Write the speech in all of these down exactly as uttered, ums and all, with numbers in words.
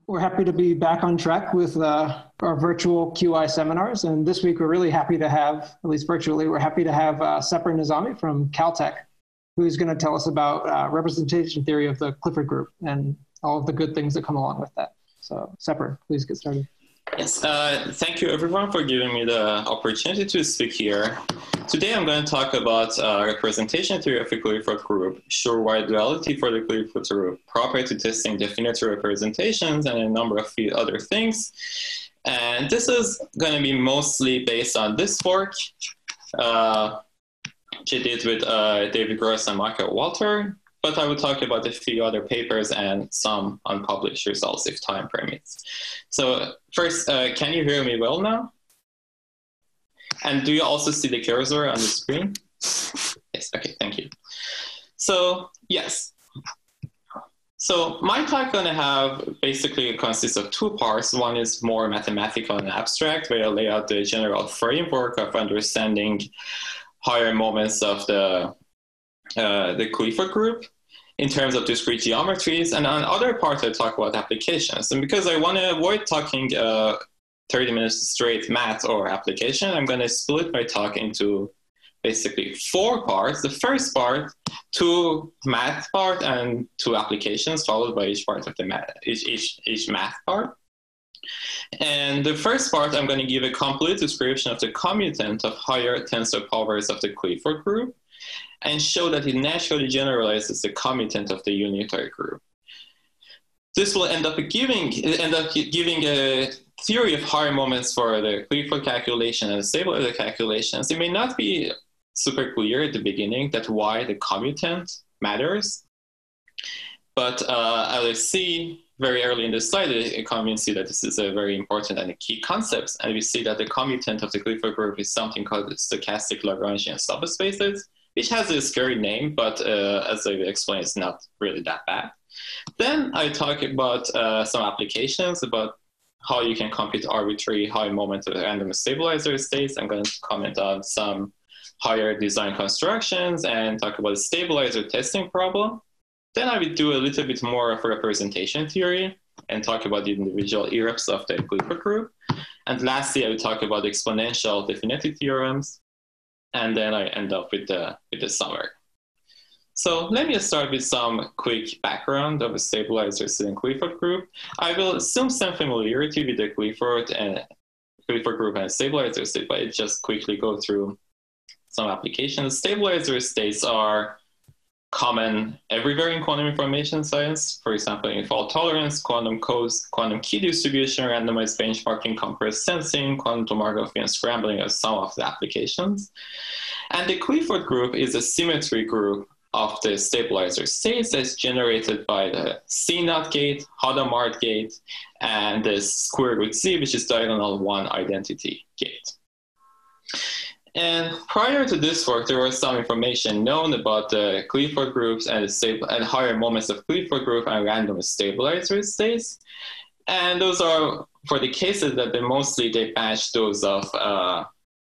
We're happy to be back on track with uh, our virtual Q I seminars. And this week, we're really happy to have, at least virtually, we're happy to have uh, Separ Nizami from Caltech, who's going to tell us about uh, representation theory of the Clifford group and all of the good things that come along with that. So Separ, please get started. Yes, uh, thank you everyone for giving me the opportunity to speak here. Today I'm going to talk about uh, representation theory of the Clifford group, shore-wide duality for the Clifford group, property testing definite representations, and a number of few other things. And this is going to be mostly based on this work, uh, which I did with uh, David Gross and Michael Walter, but I will talk about a few other papers and some unpublished results if time permits. So first, uh, can you hear me well now? And do you also see the cursor on the screen? Yes, okay, thank you. So yes, so my talk going to have basically consists of two parts. One is more mathematical and abstract, where I lay out the general framework of understanding higher moments of the, uh, the Clifford group in terms of discrete geometries, and on the other part, I talk about applications. And because I want to avoid talking uh, thirty minutes straight math or application, I'm going to split my talk into basically four parts. The first part, two math part and two applications, followed by each part of the math, each, each, each math part. And the first part, I'm going to give a complete description of the commutant of higher tensor powers of the Clifford group, and show that it naturally generalizes the commutant of the unitary group. This will end up giving, end up giving a theory of higher moments for the Clifford calculation and the stabilizer calculations. It may not be super clear at the beginning that why the commutant matters, but uh, I'll see very early in the slide, it convinces you that this is a very important and a key concept. And we see that the commutant of the Clifford group is something called stochastic Lagrangian subspaces, which has a scary name, but uh, as I explained, it's not really that bad. Then I talk about uh, some applications about how you can compute arbitrary high moment of random stabilizer states. I'm going to comment on some higher design constructions and talk about the stabilizer testing problem. Then I will do a little bit more of representation theory and talk about the individual E R I Ps of the Clifford group. And lastly, I will talk about exponential definite theorems. And then I end up with the, with the summary. So let me start with some quick background of a stabilizer in Clifford group. I will assume some familiarity with the Clifford and Clifford group and stabilizer state, but I just quickly go through some applications. Stabilizer states are common everywhere in quantum information science. For example, in fault tolerance, quantum codes, quantum key distribution, randomized benchmarking, compressed sensing, quantum tomography, and scrambling are some of the applications. And the Clifford group is a symmetry group of the stabilizer states that's generated by the C naught gate, Hadamard gate, and the square root Z, which is diagonal one identity gate. And prior to this work, there was some information known about the Clifford groups and, the and higher moments of Clifford group and random stabilizer states. And those are, for the cases that they mostly, they match those of uh,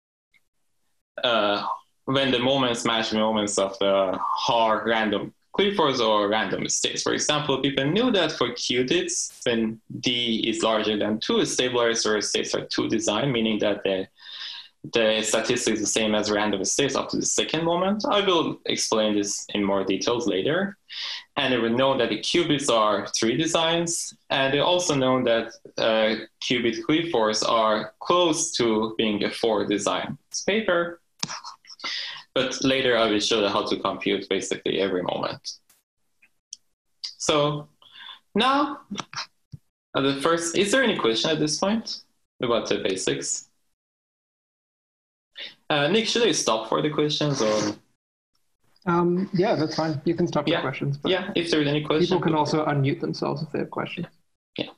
uh, when the moments match the moments of the hard random Cliffords or random states. For example, people knew that for qubits, when D is larger than two, stabilizer states are two design, meaning that the The statistic is the same as random states up to the second moment. I will explain this in more details later. And it will know that the qubits are three designs. And they also know that uh, qubit Cliffords are close to being a four design. It's paper. But later I will show how to compute basically every moment. So now, uh, the first, is there any question at this point about the basics? Uh, Nick, should I stop for the questions or? Um, yeah, that's fine. You can stop yeah. the questions. But yeah, if there's any questions. People can also unmute themselves if they have questions. Yeah.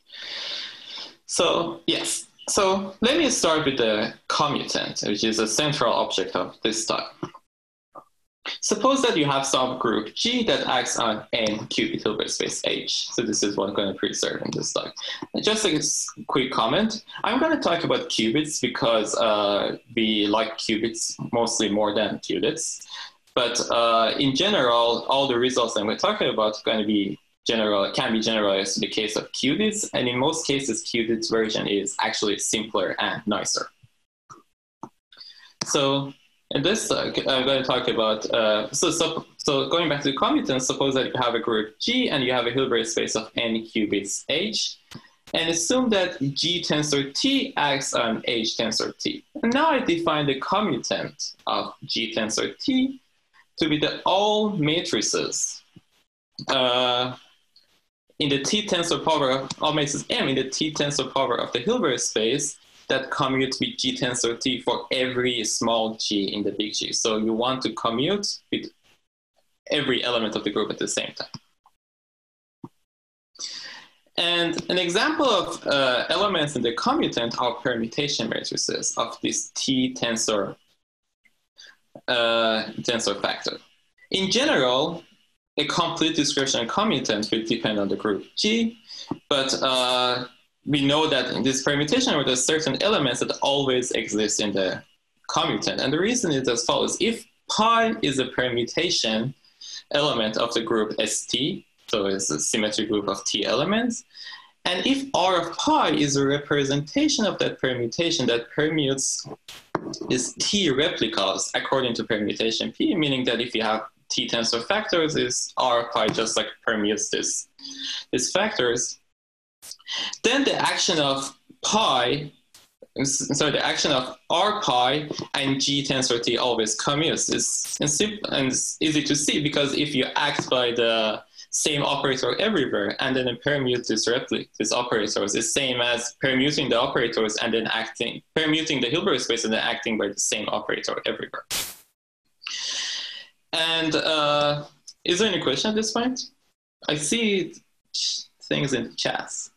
So, yes. So let me start with the commutant, which is a central object of this talk. Suppose that you have some group G that acts on n qubit Hilbert space H. So this is what I'm going to preserve in this talk. Just a quick comment. I'm going to talk about qubits because uh, we like qubits mostly more than qubits. But uh, in general, all the results I'm going to talk about are going to be general can be generalized to the case of qubits, and in most cases, qubits version is actually simpler and nicer. So in this, uh, I'm going to talk about, uh, so, so, so going back to the commutants, suppose that you have a group G and you have a Hilbert space of n qubits H, and assume that G tensor T acts on H tensor T. And now I define the commutant of G tensor T to be the all matrices uh, in the T tensor power of, all matrices M in the T tensor power of the Hilbert space that commute with G tensor T for every small g in the big G. So you want to commute with every element of the group at the same time. And an example of uh, elements in the commutant are permutation matrices of this T tensor, uh, tensor factor. In general, a complete description of commutant will depend on the group G, but uh, we know that in this permutation there are certain elements that always exist in the commutant. And the reason is as follows. If pi is a permutation element of the group S T, so it's a symmetric group of T elements, and if R of pi is a representation of that permutation that permutes is T replicas according to permutation P, meaning that if you have T tensor factors, is R of pi just like permutes this, these factors, then the action of pi, so the action of R pi and G tensor T always commutes. It's, it's simple and it's easy to see because if you act by the same operator everywhere and then permute this replic, these operators, is same as permuting the operators and then acting, permuting the Hilbert space and then acting by the same operator everywhere. And uh, is there any question at this point? I see things in the chats.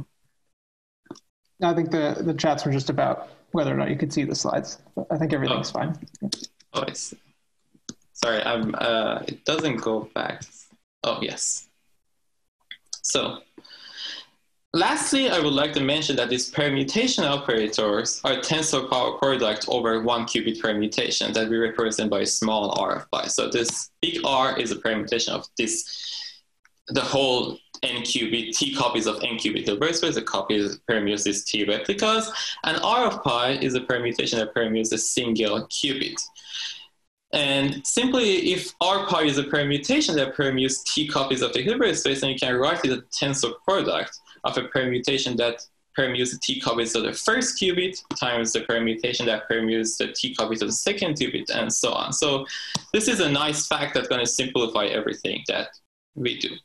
I think the, the chats were just about whether or not you could see the slides. But I think everything's oh. fine. Oh, I see. Sorry, I'm, uh, it doesn't go back. Oh, yes. So, lastly, I would like to mention that these permutation operators are tensor power product over one qubit permutation that we represent by a small r of pi. So this big R is a permutation of this, the whole n qubit, T copies of n qubit Hilbert space, the copy permutes these T replicas, and R of pi is a permutation that permutes a single qubit. And simply, if R pi is a permutation that permutes T copies of the Hilbert space, then you can write it as a tensor product of a permutation that permutes the T copies of the first qubit times the permutation that permutes the T copies of the second qubit, and so on. So this is a nice fact that's going to simplify everything that we do.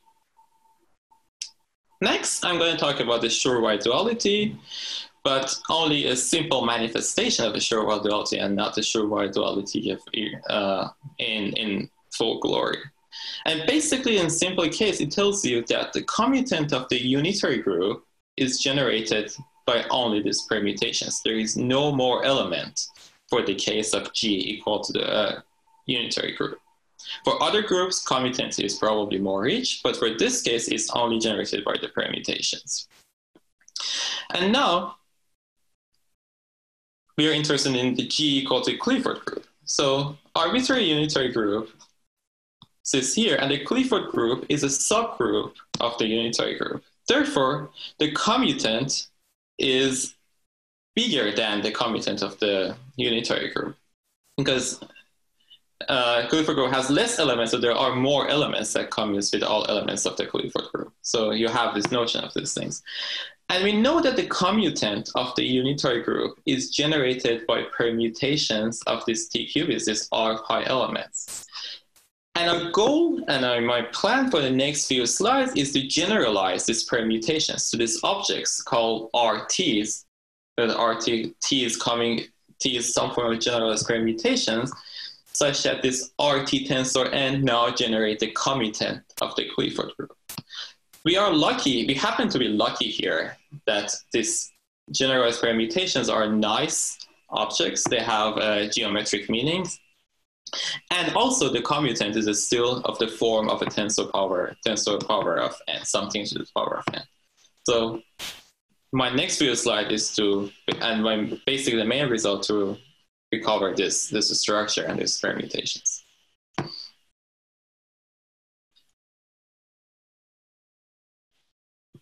Next, I'm going to talk about the Shor-Why duality, but only a simple manifestation of the Shor-Why duality and not the Shor-Why duality of, uh, in, in full glory. And basically, in simple case, it tells you that the commutant of the unitary group is generated by only these permutations. There is no more element for the case of G equal to the uh, unitary group. For other groups, commutancy is probably more rich, but for this case, it's only generated by the permutations. And now, we are interested in the G equal to Clifford group. So arbitrary unitary group sits here, and the Clifford group is a subgroup of the unitary group. Therefore, the commutant is bigger than the commutant of the unitary group, because uh, Clifford group has less elements, so there are more elements that commutes with all elements of the Clifford group. So you have this notion of these things. And we know that the commutant of the unitary group is generated by permutations of these T qubits, these R pi elements. And our goal and our, my plan for the next few slides is to generalize these permutations to these objects called R Ts. Where R T, T is coming, T is some form of generalized permutations, such that this R T tensor N now generate the commutant of the Clifford group. We are lucky, we happen to be lucky here that these generalized permutations are nice objects. They have uh, geometric meanings. And also the commutant is still of the form of a tensor power, tensor power of n, something to the power of n. So my next few slide is to, and my, basically the main result to recover this, this structure and these permutations.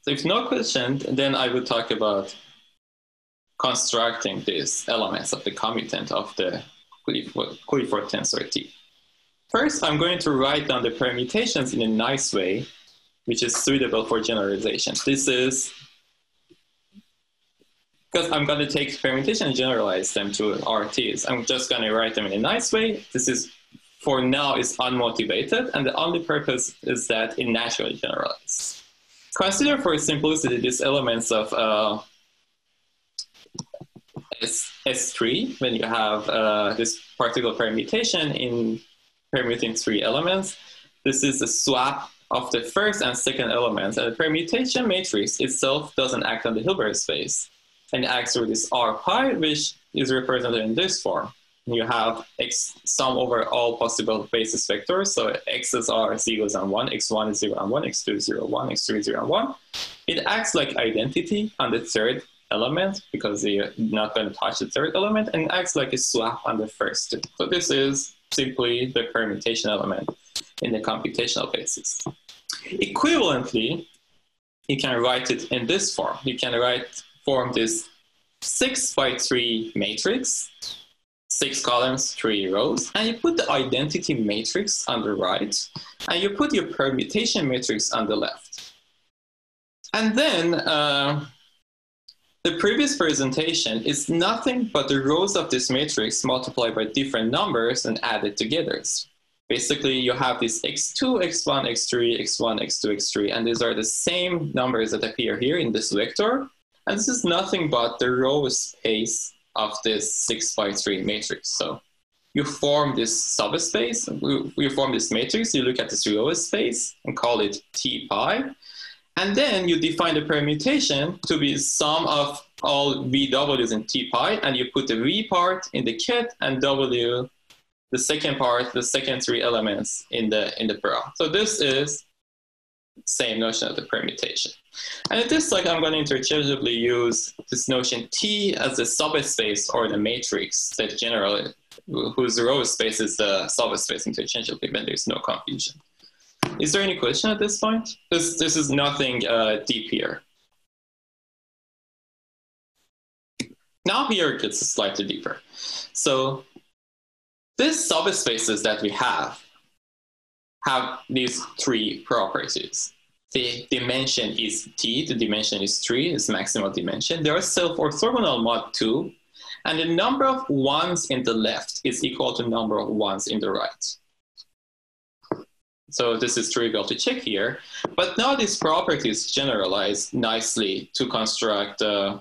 So if no question, then I would talk about constructing these elements of the commutant of the Clifford tensor T. First, I'm going to write down the permutations in a nice way, which is suitable for generalization. This is because I'm going to take permutation and generalize them to R Ts. I'm just going to write them in a nice way. This is, for now, is unmotivated, and the only purpose is that it naturally generalizes. Consider for simplicity these elements of uh, S, S3, when you have uh, this particular permutation in permuting three elements. This is a swap of the first and second elements, and the permutation matrix itself doesn't act on the Hilbert space, and it acts through this R pi, which is represented in this form. You have x sum over all possible basis vectors, so x's are zero and one, x one is zero and one, x two is zero, one, x three is zero and one. It acts like identity on the third element because you're not going to touch the third element, and it acts like a swap on the first two. So this is simply the permutation element in the computational basis. Equivalently, you can write it in this form. You can write form this six by three matrix, six columns, three rows, and you put the identity matrix on the right, and you put your permutation matrix on the left. And then uh, the previous presentation is nothing but the rows of this matrix multiplied by different numbers and added together. Basically, you have this x two, x one, x three, x one, x two, x three, and these are the same numbers that appear here in this vector. And this is nothing but the row space of this six by three matrix. So you form this subspace, you form this matrix, you look at this row space and call it T pi. And then you define the permutation to be sum of all V Ws in T pi, and you put the V part in the kit and W, the second part, the second three elements in the, in the bra. So this is same notion of the permutation. And in this slide, I'm going to interchangeably use this notion T as the subspace or the matrix that generally, whose row space is the subspace interchangeably when there's no confusion. Is there any question at this point? This, this is nothing uh, deep here. Now here it gets slightly deeper. So these subspaces that we have have these three properties. The dimension is T, the dimension is three, is maximal dimension. They are self-orthogonal mod two, and the number of ones in the left is equal to number of ones in the right. So this is trivial to check here, but now these properties generalize nicely to construct a,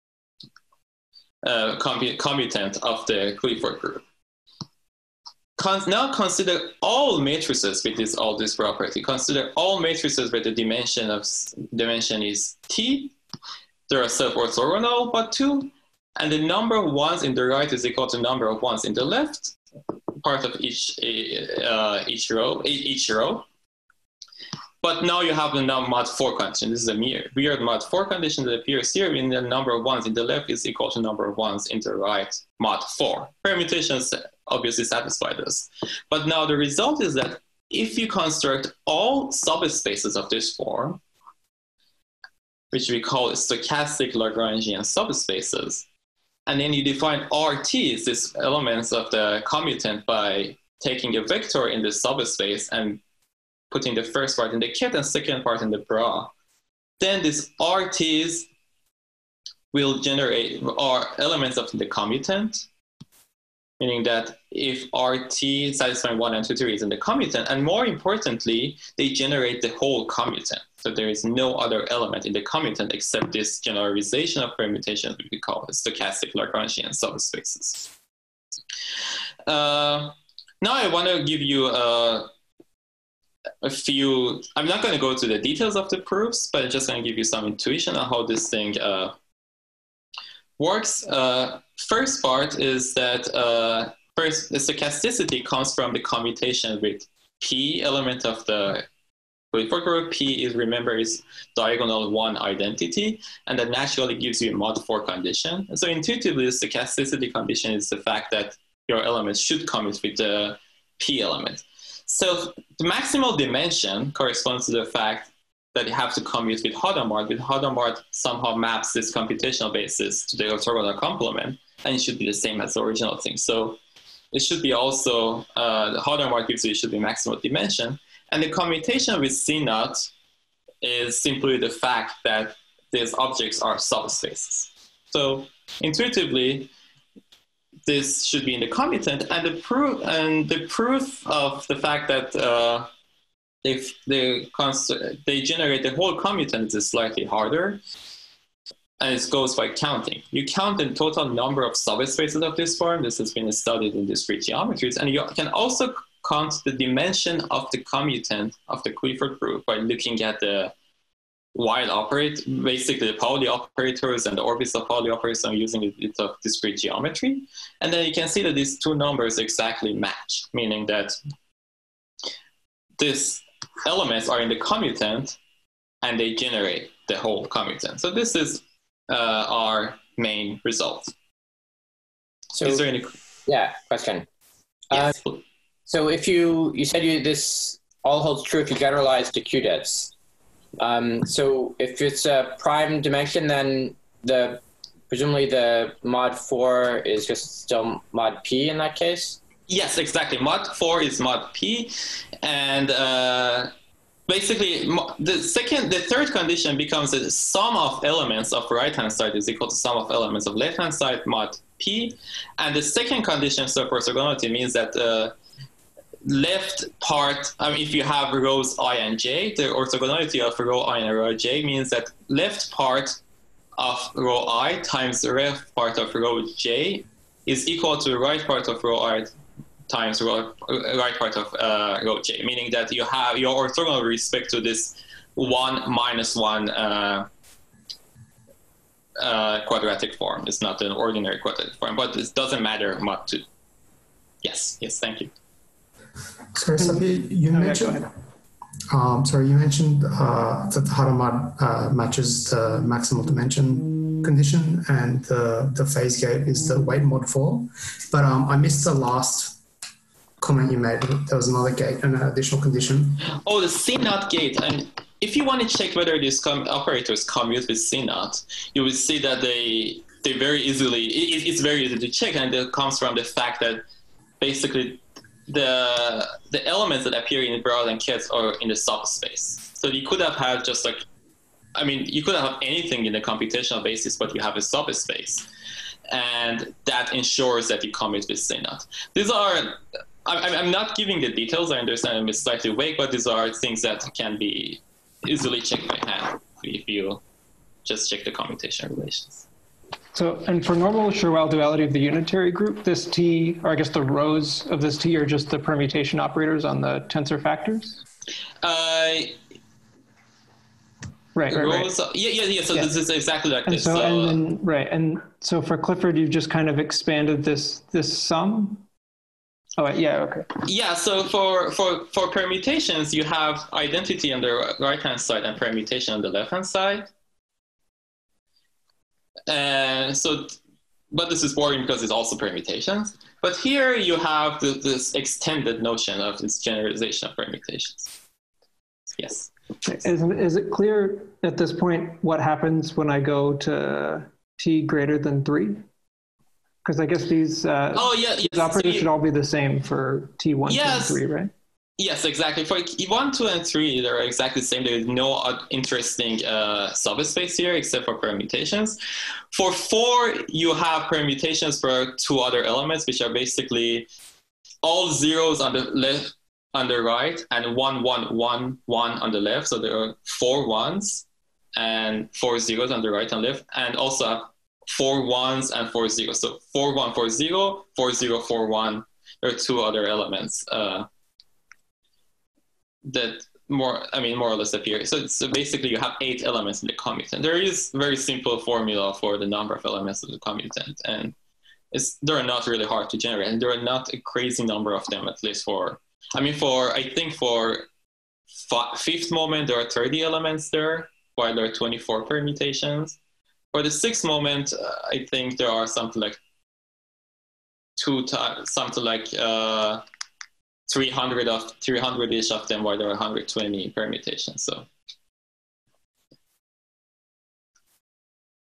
a commutant of the Clifford group. Con now consider all matrices with this all this property. Consider all matrices where the dimension of dimension is T. They are self-orthogonal but two, and the number of ones in the right is equal to number of ones in the left, part of each uh, each row each row. But now you have the mod four condition. This is a weird mod four condition that appears here when the number of ones in the left is equal to number of ones in the right, mod four. Permutations obviously satisfy this. But now the result is that if you construct all subspaces of this form, which we call stochastic Lagrangian subspaces, and then you define R Ts, these elements of the commutant, by taking a vector in the subspace and putting the first part in the kit and second part in the bra, then these R Ts will generate are elements of the commutant, meaning that if R T satisfying one and two, three is in the commutant, and more importantly, they generate the whole commutant. So there is no other element in the commutant except this generalization of permutations that we call stochastic Lagrangian subspaces. Uh, now I want to give you a a few, I'm not going to go to the details of the proofs, but I'm just going to give you some intuition on how this thing uh, works. Uh, first part is that uh, first, the stochasticity comes from the commutation with P element of the Clifford group. P is, remember, is diagonal one identity, and that naturally gives you a mod four condition. And so intuitively, the stochasticity condition is the fact that your elements should commute with the P element. So the maximal dimension corresponds to the fact that you have to commute with Hadamard. With Hadamard somehow maps this computational basis to the orthogonal complement, and it should be the same as the original thing. So it should be also, uh, the Hadamard gives you, it should be maximal dimension. And the commutation with C naught is simply the fact that these objects are subspaces. So intuitively, this should be in the commutant, and the proof and the proof of the fact that uh, if they they generate the whole commutant is slightly harder, and it goes by counting. You count the total number of subspaces of this form. This has been studied in discrete geometries, and you can also count the dimension of the commutant of the Clifford group by looking at the while operate, basically the Pauli operators and the orbits of Pauli operators. I'm using a bit of discrete geometry. And then you can see that these two numbers exactly match, meaning that these elements are in the commutant and they generate the whole commutant. So this is uh, our main result. So, is there any? Yeah, question. Yes. Uh, so if you, you said you, this all holds true if you generalize to Q D E Ts. Um, so if it's a prime dimension, then the presumably the mod four is just still mod P in that case? Yes, exactly. Mod four is mod P. And uh, basically the second, the third condition becomes the sum of elements of right-hand side is equal to sum of elements of left-hand side mod P. And the second condition, so for orthogonality, means that uh, left part, I mean, if you have rows I and j, the orthogonality of row I and row j means that left part of row I times the left part of row j is equal to the right part of row I times row, right part of uh, row j, meaning that you have your orthogonal with respect to this one minus one uh, uh, quadratic form. It's not an ordinary quadratic form, but it doesn't matter mod two. Yes, yes, thank you. Sorry, Sabi, you okay, mentioned. Um, sorry, you mentioned uh, that the Hadamard uh, matches the maximal dimension condition, and the the phase gate is the weight mod four. But um, I missed the last comment you made. There was another gate and an additional condition. Oh, the C naught gate. And if you want to check whether these com operators commute with C naught, you will see that they they very easily. It, it's very easy to check, and it comes from the fact that basically the the elements that appear in Broad and Ketz are in the subspace. So you could have had just like, I mean, you could have anything in the computational basis, but you have a subspace, and that ensures that you commute with C naught. These are, I, I'm not giving the details. I understand it's slightly vague, but these are things that can be easily checked by hand if you just check the commutation relations. So, and for normal Schur-Weil duality of the unitary group, this T, or I guess the rows of this T are just the permutation operators on the tensor factors? Uh, right, right, rows, right. Yeah, yeah, yeah. So yeah. This is exactly like and this. So, so, and then, right, and so for Clifford, you've just kind of expanded this this sum. Oh, yeah, okay. Yeah, so for for for permutations, you have identity on the right-hand side and permutation on the left-hand side. And so, but this is boring because it's also permutations. But here you have the, this extended notion of this generalization of permutations. Yes. Is, is it clear at this point what happens when I go to T greater than three? Because I guess these, uh, oh, yeah, yes. these operators so you, should all be the same for T one, yes. two, and three, right? Yes, exactly. For one, two, and three, they're exactly the same. There's no interesting uh, subspace here except for permutations. For four, you have permutations for two other elements, which are basically all zeros on the left, on the right, and one, one, one, one on the left. So there are four ones and four zeros on the right and left, and also have four ones and four zeros. So four, one, four, zero, four, zero, four, one. There are two other elements. Uh, that more, I mean, more or less appear. So, so basically you have eight elements in the commutant. There is very simple formula for the number of elements of the commutant, and it's, they're not really hard to generate, and there are not a crazy number of them, at least for, I mean, for, I think for fifth moment, there are thirty elements there, while there are twenty-four permutations. For the sixth moment, uh, I think there are something like two times, something like, uh, three hundred of three hundred ish of them, while there are one hundred twenty permutations. So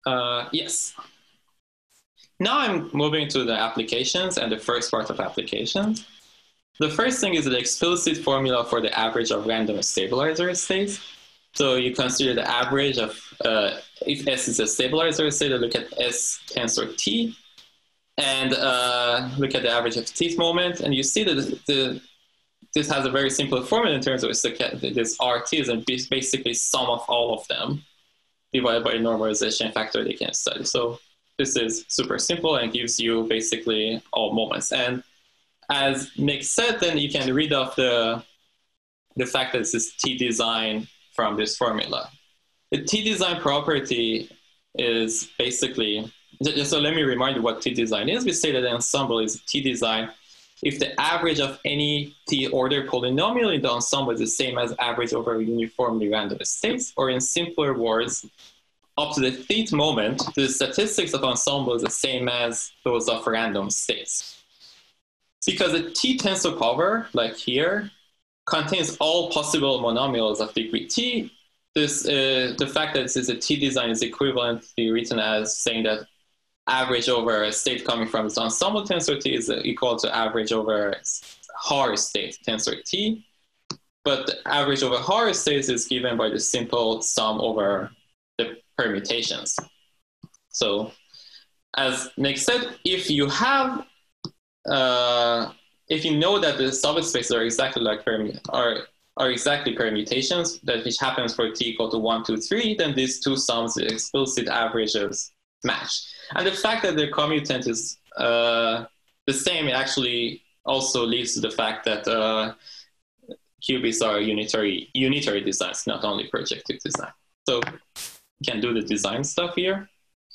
Uh, yes. Now I'm moving to the applications and the first part of applications. The first thing is the explicit formula for the average of random stabilizer states. So you consider the average of, uh, if S is a stabilizer state, look at S tensor T, and uh, look at the average of Tth moment, and you see that the, the, this has a very simple formula in terms of this R T is basically sum of all of them divided by a normalization factor they can study. So this is super simple and gives you basically all moments. And as Nick said, then you can read off the, the fact that this is T design from this formula. The T design property is basically, so let me remind you what T design is. We say that the ensemble is T design if the average of any T order polynomial in the ensemble is the same as average over uniformly random states, or in simpler words, up to the Tth moment, the statistics of ensemble is the same as those of random states. Because the T tensor power, like here, contains all possible monomials of degree T. This, uh, the fact that this is a T design is equivalent to be written as saying that average over a state coming from this ensemble tensor T is equal to average over Haar state tensor T. But the average over Haar states is given by the simple sum over the permutations. So as Nick said, if you have uh, if you know that the subspaces are exactly like are are exactly permutations, that which happens for T equal to one, two, three, then these two sums, the explicit averages, match. And the fact that the commutant is uh, the same actually also leads to the fact that uh, qubits are unitary unitary designs, not only projective design. So you can do the design stuff here.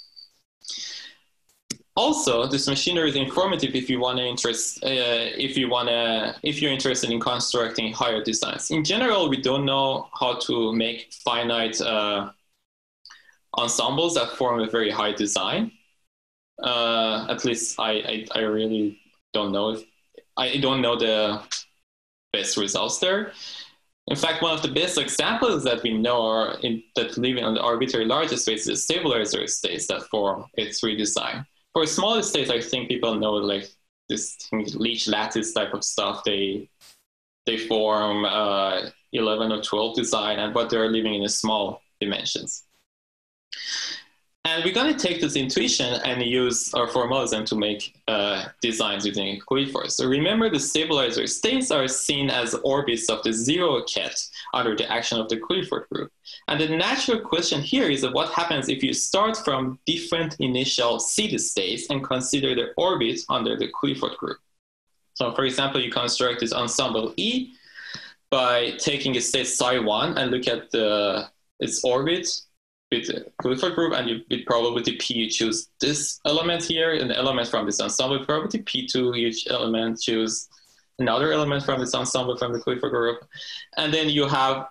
Also, this machinery is informative if you want to interest, uh, if you want to, if you're interested in constructing higher designs. In general, we don't know how to make finite uh, ensembles that form a very high design. Uh, at least I, I, I really don't know if I don't know the best results there. In fact, one of the best examples that we know are in, that living on the arbitrary largest space is stabilizer states that form a three design. For smaller states, I think people know like this leech lattice type of stuff. They they form uh, eleven or twelve design, and but they're living in a small dimensions. And we're going to take this intuition and use our formalism to make uh, designs using Clifford. So remember, the stabilizer states are seen as orbits of the zero ket under the action of the Clifford group. And the natural question here is that what happens if you start from different initial seed states and consider the orbit under the Clifford group. So for example, you construct this ensemble E by taking a state psi one and look at the, its orbit with the Clifford group, and you, with probability P, you choose this element here, an element from this ensemble. Probability P two, each element choose another element from this ensemble from the Clifford group. And then you have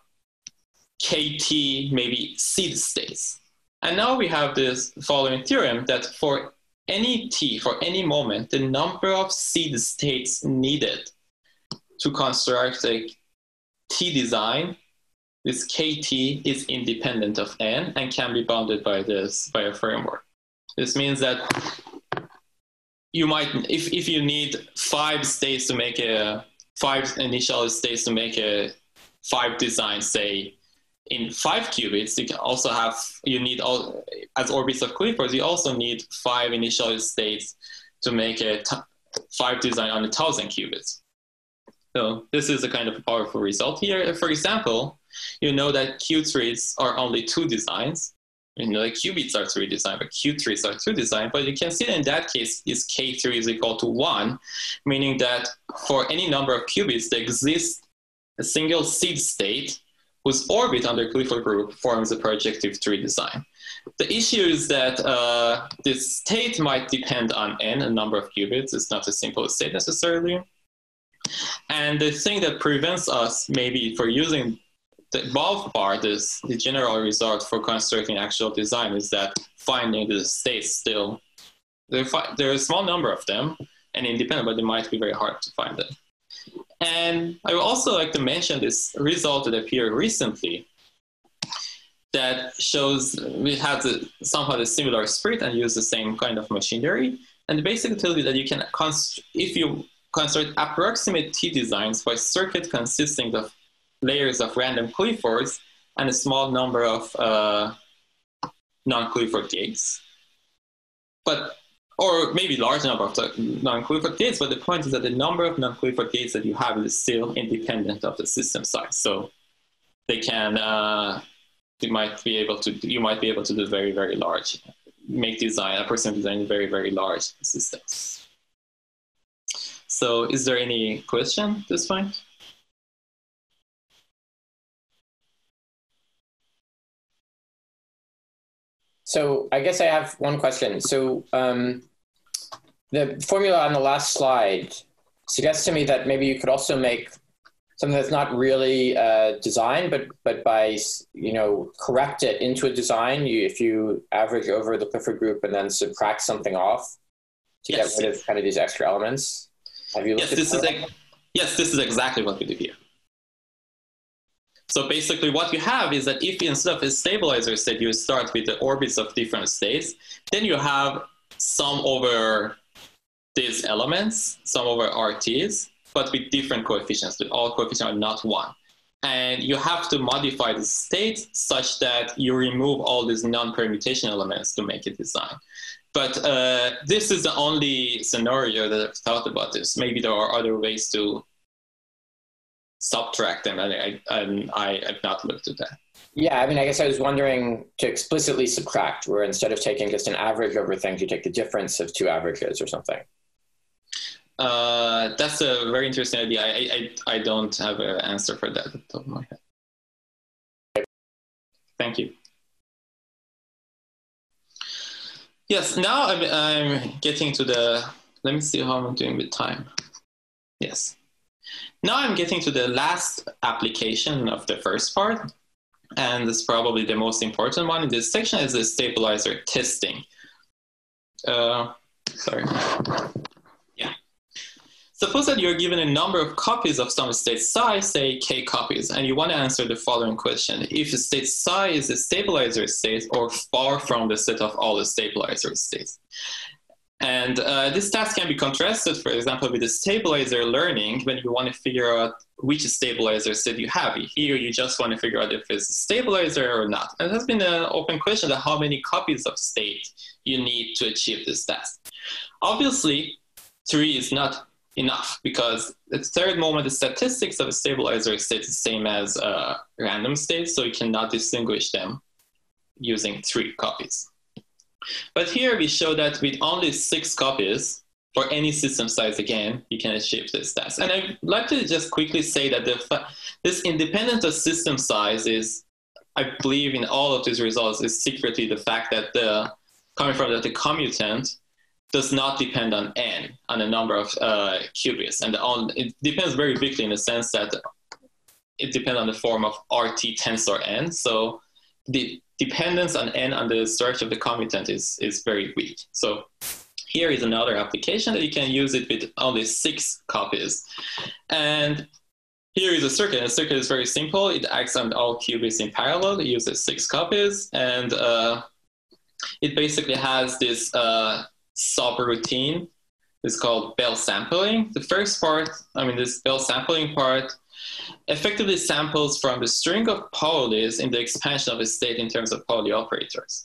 K T, maybe seed states. And now we have this following theorem that for any T, for any moment, the number of seed states needed to construct a T design, this K T is independent of N and can be bounded by this, by a framework. This means that you might, if, if you need five states to make a, five initial states to make a five design, say, in five qubits, you can also have, you need all, as orbits of Clifford, you also need five initial states to make a t five design on a thousand qubits. So this is a kind of powerful result here. For example, you know that Q threes are only two designs. You know, like qubits are three design, but Q threes are two design. But you can see that in that case, is K three is equal to one, meaning that for any number of qubits, there exists a single seed state whose orbit under Clifford group forms a projective three design. The issue is that uh, this state might depend on N, a number of qubits. It's not a simple state necessarily. And the thing that prevents us maybe for using the above part, is the general result for constructing actual design, is that finding the states still, there are a small number of them and independent, but it might be very hard to find them. And I would also like to mention this result that appeared recently. that shows we have the, somehow a similar spirit and use the same kind of machinery. And it basically tells you that you can, const- if you construct approximate T designs for a circuit consisting of layers of random Cliffords and a small number of uh, non-Clifford gates, but or maybe large number of non-Clifford gates, but the point is that the number of non-Clifford gates that you have is still independent of the system size. So they can, uh, you might be able to, you might be able to do very, very large, make design, a person design very, very large systems. So is there any question at this point? So I guess I have one question. So um, the formula on the last slide suggests to me that maybe you could also make something that's not really uh, designed, but but by you know correct it into a design. You, if you average over the Clifford group and then subtract something off to yes. get rid of kind of these extra elements. Have you looked yes, at this is a, yes, this is exactly what we do here. So basically what you have is that if instead of a stabilizer state, you start with the orbits of different states, then you have sum over these elements, sum over R Ts, but with different coefficients, with all coefficients are not one. And you have to modify the state such that you remove all these non-permutation elements to make a design. But uh, this is the only scenario that I've thought about this. Maybe there are other ways to subtract them, and I, I, I have not looked at that. Yeah, I mean, I guess I was wondering to explicitly subtract, where instead of taking just an average over things, you take the difference of two averages or something. Uh, that's a very interesting idea. I, I, I don't have an answer for that at the top of my head. Thank you. Yes, now I'm, I'm getting to the, let me see how I'm doing with time. Yes. Now I'm getting to the last application of the first part, and it's probably the most important one in this section is the stabilizer testing. Uh, sorry. Yeah. Suppose that you're given a number of copies of some state psi, say k copies, and you want to answer the following question. If the state psi is a stabilizer state or far from the set of all the stabilizer states. And uh, this task can be contrasted, for example, with the stabilizer learning when you want to figure out which stabilizer state you have. Here, you just want to figure out if it's a stabilizer or not. And it has been an open question of how many copies of state you need to achieve this task. Obviously, three is not enough because the third moment, the statistics of a stabilizer state is the same as uh, random states, so you cannot distinguish them using three copies. But here we show that with only six copies for any system size, again, you can achieve this task. And I'd like to just quickly say that the this independent of system size is, I believe in all of these results, is secretly the fact that the, coming from that the commutant does not depend on n, on the number of uh, qubits. And on, it depends very weakly in the sense that it depends on the form of R T tensor n. So the dependence on n on the search of the commutant is, is very weak. So here is another application that you can use it with only six copies. And here is a circuit. The circuit is very simple. It acts on all qubits in parallel. It uses six copies. And uh, it basically has this uh, subroutine. It's called Bell sampling. The first part, I mean, this Bell sampling part effectively samples from the string of Paulis in the expansion of a state in terms of Pauli operators.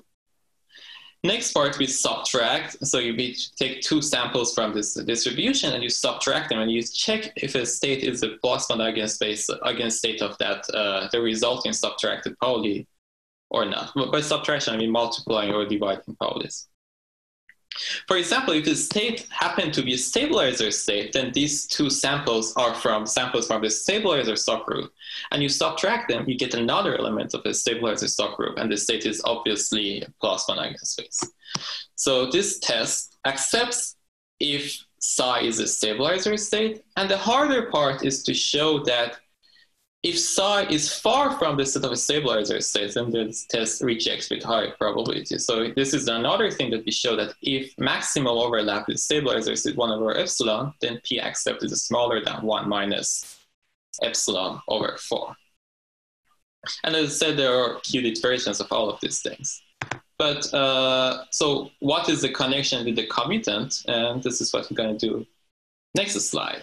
Next part, we subtract. So you take two samples from this distribution and you subtract them and you check if a state is a Boltzmann eigenspace eigenstate of that, uh, the resulting subtracted Pauli or not. But by subtraction, I mean multiplying or dividing Paulis. For example, if the state happened to be a stabilizer state, then these two samples are from samples from the stabilizer subgroup. And you subtract them, you get another element of the stabilizer subgroup, and the state is obviously a plus one eigenspace. So this test accepts if psi is a stabilizer state, and the harder part is to show that if psi is far from the set of a stabilizer state, then this test rejects with high probability. So this is another thing that we show that if maximal overlap with stabilizer state one over epsilon, then P accept is smaller than one minus epsilon over four. And as I said, there are qubit versions of all of these things. But uh, so what is the connection with the commutant? And this is what we're going to do. Next slide.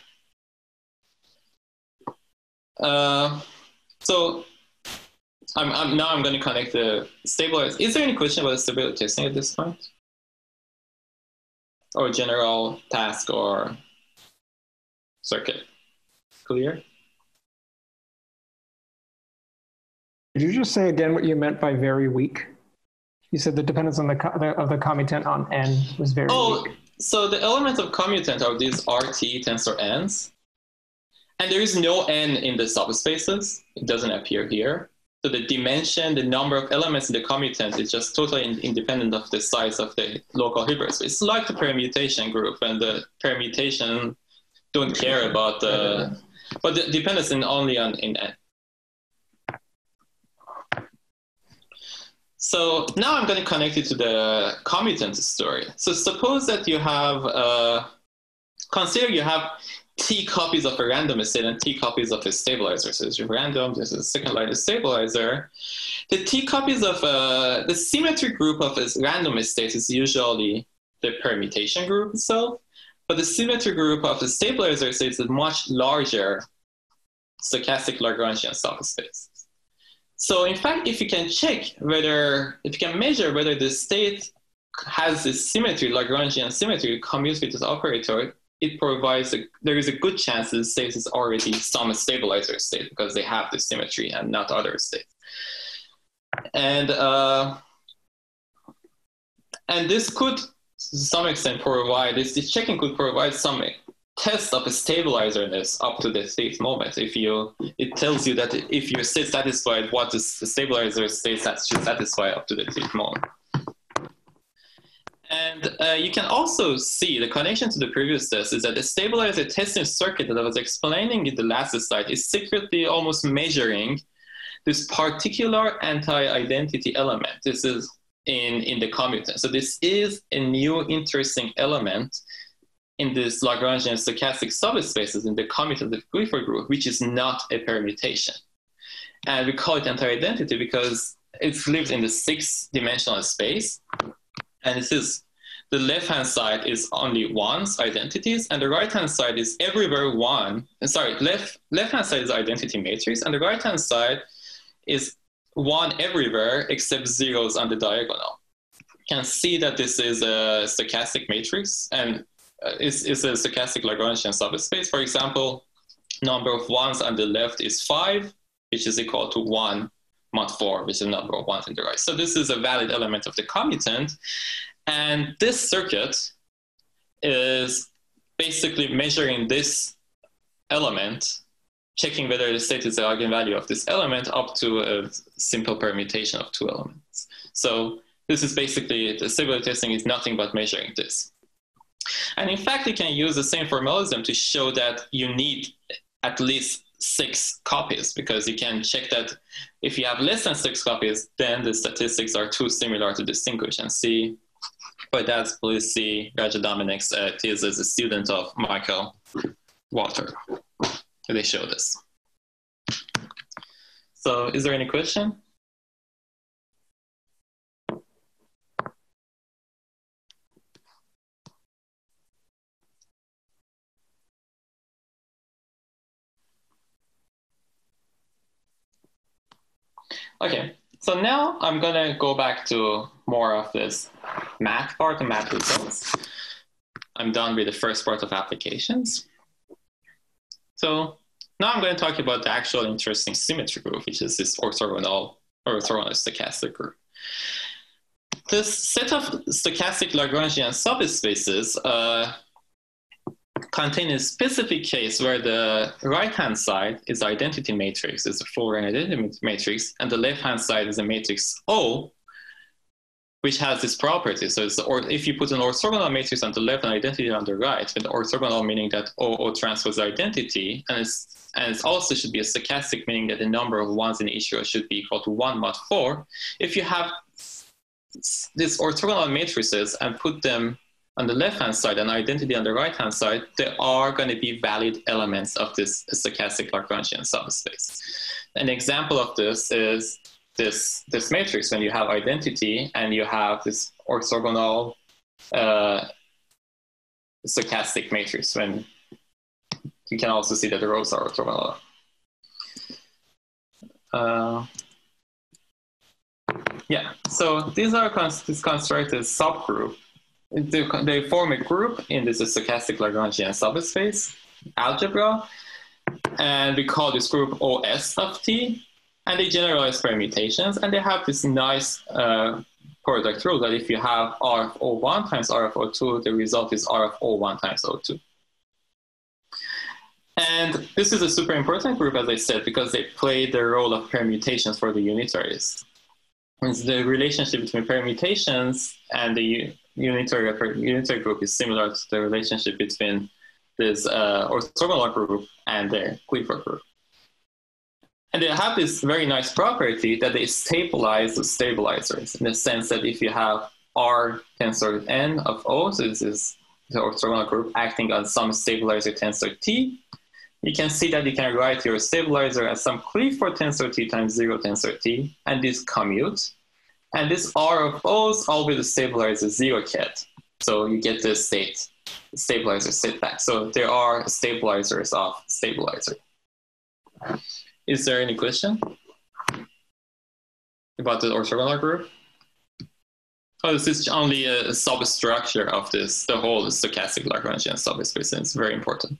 Uh, so I'm, I'm, now I'm going to connect the stabilizer. Is there any question about stability testing at this point? Or general task or circuit? Clear? Did you just say again what you meant by very weak? You said the dependence on the, of the commutant on n was very oh, weak. So the elements of commutant are these R T tensor n's. And there is no n in the subspaces. It doesn't appear here. So the dimension, the number of elements in the commutant is just totally in, independent of the size of the local hyperspace. It's like the permutation group, and the permutation don't care about the, but the dependence is only on in n. So now I'm going to connect it to the commutant story. So suppose that you have, uh, consider you have T copies of a random state and T copies of a stabilizer. So it's random, this is a second line of stabilizer. The T copies of uh, the symmetry group of a random state is usually the permutation group itself, but the symmetry group of the stabilizer state is a much larger stochastic Lagrangian subspace. So in fact, if you can check whether, if you can measure whether the state has this symmetry, Lagrangian symmetry, commutes with this operator, it provides, a, there is a good chance that the state is already some stabilizer state because they have the symmetry and not other states. And, uh, and this could, to some extent, provide, this, this checking could provide some test of a stabilizerness up to the state moment. If you, it tells you that if your state satisfied, what the stabilizer state should satisfy up to the state moment. And uh, you can also see the connection to the previous test is that the stabilizer testing circuit that I was explaining in the last slide is secretly almost measuring this particular anti-identity element. This is in, in the commutant. So this is a new interesting element in this Lagrangian stochastic subspaces in the commutative Clifford group, which is not a permutation. And we call it anti-identity because it lives in the six-dimensional space. And this is, the left-hand side is only ones, identities, and the right-hand side is everywhere one. Sorry, left, left-hand side is identity matrix, and the right-hand side is one everywhere except zeros on the diagonal. You can see that this is a stochastic matrix, and it's, it's a stochastic Lagrangian subspace. For example, number of ones on the left is five, which is equal to one mod four, which is the number of ones in the right. So this is a valid element of the commutant. And this circuit is basically measuring this element, checking whether the state is the eigenvalue of this element up to a simple permutation of two elements. So this is basically, the stability testing is nothing but measuring this. And in fact, you can use the same formalism to show that you need at least six copies, because you can check that if you have less than six copies, then the statistics are too similar to distinguish. And see, by that, please see Raja Dominic's uh, thesis as a student of Michael Walter. They show this. So is there any question? Okay, so now I'm gonna go back to more of this math part and math results. I'm done with the first part of applications. So now I'm going to talk about the actual interesting symmetry group, which is this orthogonal or orthogonal stochastic group. This set of stochastic Lagrangian subspaces uh, contain a specific case where the right-hand side is identity matrix, is a full-rank identity matrix, and the left-hand side is a matrix O, which has this property. So it's, or if you put an orthogonal matrix on the left and identity on the right, with orthogonal meaning that O, O transpose identity, and it's, and it also should be a stochastic, meaning that the number of ones in each row should be equal to one mod four. If you have these orthogonal matrices and put them on the left-hand side and identity on the right-hand side, they are going to be valid elements of this stochastic Lagrangian subspace. An example of this is this, this matrix when you have identity and you have this orthogonal uh, stochastic matrix, when you can also see that the rows are orthogonal. Uh, yeah, so these are this constructed subgroup. They, they form a group in this stochastic Lagrangian subspace algebra, and we call this group O S of T, and they generalize permutations, and they have this nice uh, product rule that if you have R of O one times R of O two, the result is R of O one times O two. And this is a super important group, as I said, because they play the role of permutations for the unitaries. And the relationship between permutations and the unitary, unitary group is similar to the relationship between this uh, orthogonal group and the Clifford group. And they have this very nice property that they stabilize the stabilizers, in the sense that if you have R tensor n of O, so this is the orthogonal group acting on some stabilizer tensor T, you can see that you can write your stabilizer as some Clifford tensor T times zero tensor T, and this commute. And this R of O's always stabilizes zero ket. So you get the state, stabilizer set back. So there are stabilizers of stabilizer. Is there any question about the orthogonal group? Oh, this is only a substructure of this, the whole stochastic Lagrangian subspace, and it's very important.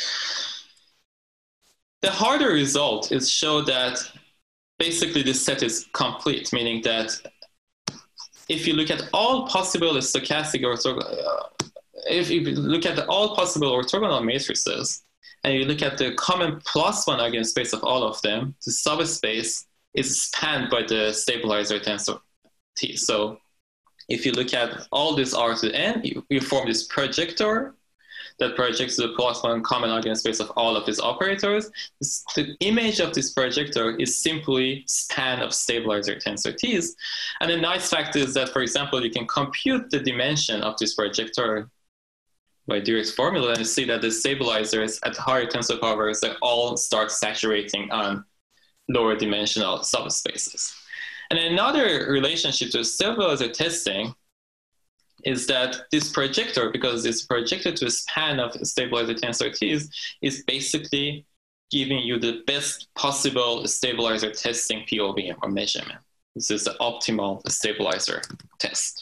The harder result is show that basically this set is complete, meaning that if you look at all possible stochastic orthogonal, uh, if you look at the all possible orthogonal matrices, and you look at the common plus one eigenspace of all of them, the subspace is spanned by the stabilizer tensor T. So if you look at all this R to the N, you, you form this projector that projects the plus one common eigenspace of all of these operators. This, the image of this projector is simply span of stabilizer tensor T's. And the nice fact is that, for example, you can compute the dimension of this projector by Dirac's formula and see that the stabilizers at higher tensor powers, they all start saturating on lower dimensional subspaces. And another relationship to stabilizer testing is that this projector, because it's projected to a span of stabilizer tensor T's, is basically giving you the best possible stabilizer testing P O V or measurement. This is the optimal stabilizer test.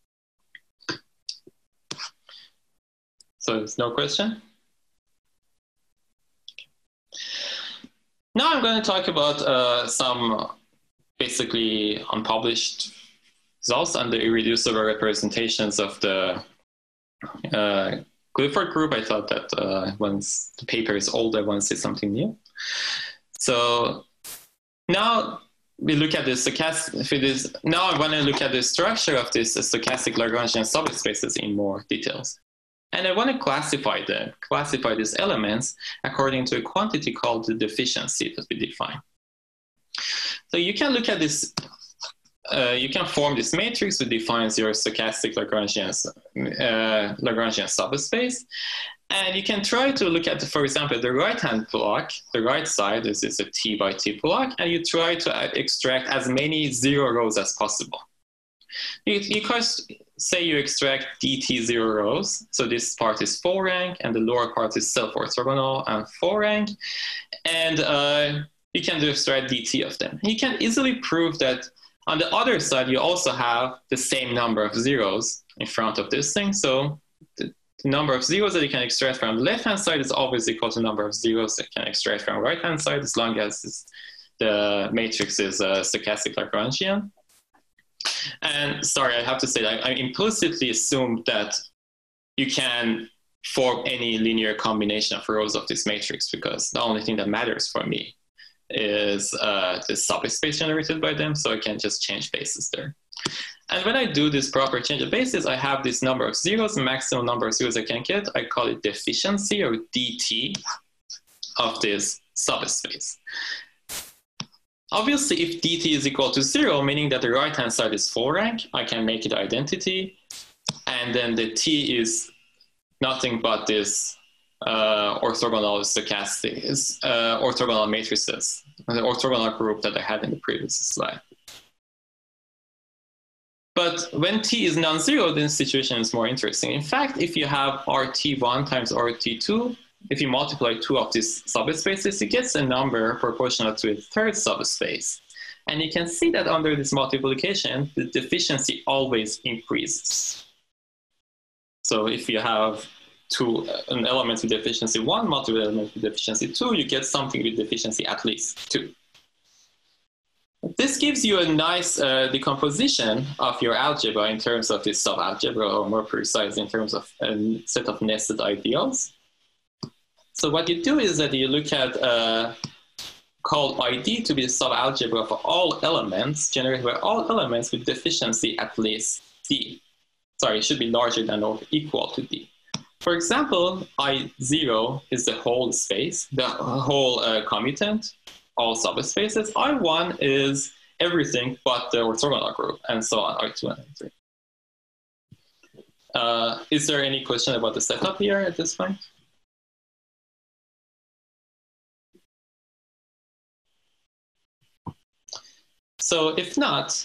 So there's no question? Now I'm going to talk about uh, some basically unpublished results and the irreducible representations of the uh, Clifford group. I thought that uh, once the paper is old, I want to say something new. So now we look at the stochastic, now I want to look at the structure of this stochastic Lagrangian subspaces in more details. And I want to classify them, classify these elements according to a quantity called the deficiency that we define. So you can look at this, uh, you can form this matrix that defines your stochastic Lagrangian, uh, Lagrangian subspace. And you can try to look at, for example, the right-hand block, the right side, this is a T by T block, and you try to extract as many zero rows as possible. You, you could say you extract D T zero rows. So this part is four rank and the lower part is self-orthogonal and four rank. And uh, you can extract D T of them. You can easily prove that on the other side, you also have the same number of zeros in front of this thing. So the, the number of zeros that you can extract from the left-hand side is always equal to the number of zeros that you can extract from the right-hand side, as long as this, the matrix is uh, stochastic Lagrangian. And sorry, I have to say that I implicitly assumed that you can form any linear combination of rows of this matrix, because the only thing that matters for me is uh, the subspace generated by them, so I can just change bases there. And when I do this proper change of bases, I have this number of zeros, maximum number of zeros I can get. I call it deficiency, or D T, of this subspace. Obviously, if D T is equal to zero, meaning that the right-hand side is four rank, I can make it identity. and then the T is nothing but this uh, orthogonal stochastic, uh, orthogonal matrices, the orthogonal group that I had in the previous slide. But when T is non-zero, then the situation is more interesting. In fact, if you have R T one times R T two, if you multiply two of these subspaces, it gets a number proportional to a third subspace. And you can see that under this multiplication, the deficiency always increases. So if you have two, an element with deficiency one, multiple element with deficiency two, you get something with deficiency at least two. This gives you a nice uh, decomposition of your algebra in terms of this subalgebra, or more precise, in terms of a set of nested ideals. So what you do is that you look at uh, called I D to be the subalgebra for all elements, generated by all elements with deficiency at least D. Sorry, it should be larger than or equal to D. For example, I zero is the whole space, the whole uh, commutant, all subspaces. I one is everything but the orthogonal group, and so on, I two and I three. Uh, is there any question about the setup here at this point? So if not,